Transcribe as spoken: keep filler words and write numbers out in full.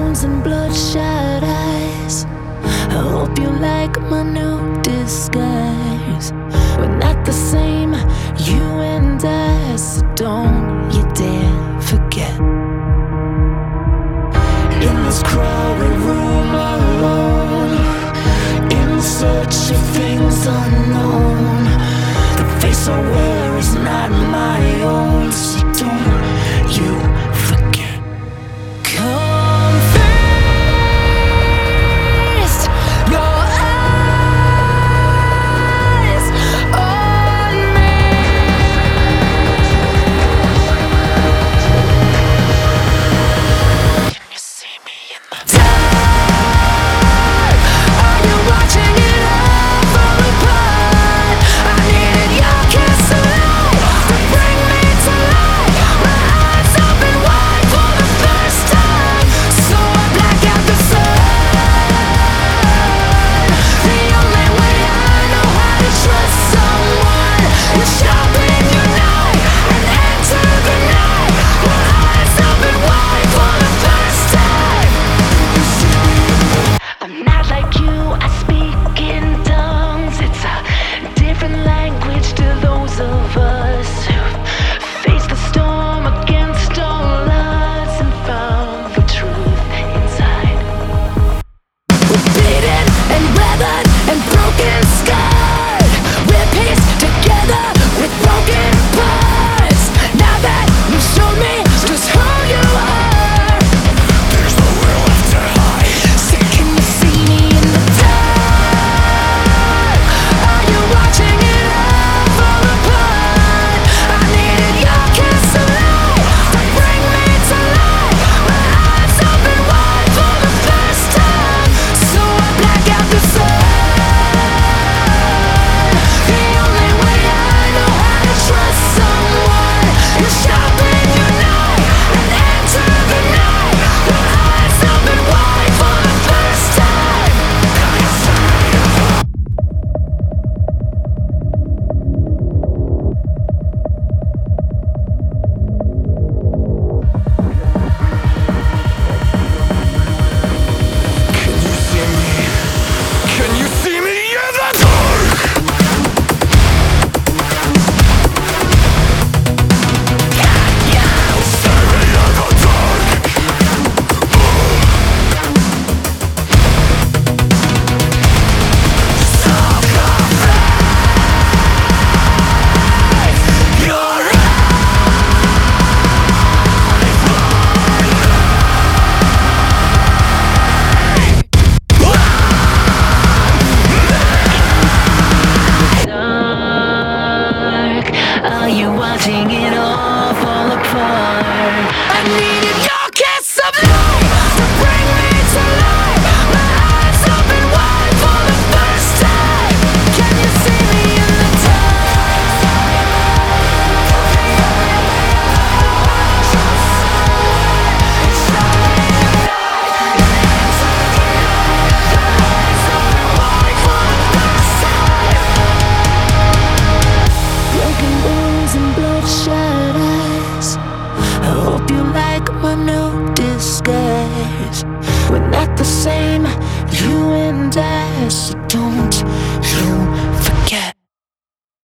wounds and bloodshot eyes. I hope you like my new disguise. We're not the same, you and I, so don't you dare forget. In this crowded room alone, in search of things unknown, the face I wear is not my own, so don't you forget. Come feast your eyes on me. Can you see me in the dark? Are you watching it all fall apart? I needed your kiss alive to bring me to life. My eyes open wide for the first time, so I black out the sun. The only way I know how to trust someone is sharpen your knife and enter the night. My eyes open wide for the first time. I'm not like you, I speak in tongues. It's a different language to those of us who've faced the storm against all odds and found the truth inside. We're beaten and weathered and broken, scarred. We're pieced together with broken parts. Now that you showed me just who you are, there's nowhere left to hide. So can you see me in the dark? Are you watching it all fall apart? I needed your kiss alive to bring me to life. My eyes open wide for the first time, so I black out the sun. The only way I know how to trust someone is sharpen your knife and enter the night. My eyes open wide for the first time. Can you see me? Can you see me in the dark? Can you see me in the dark? Your dark. Are you watching it all fall apart? I needed your kiss of light to bring me to life. My eyes open wide for the first time. Can you see me in the broken bones and bloodshot eyes? I hope you like my new disguise. We're not the same, you and I, so don't you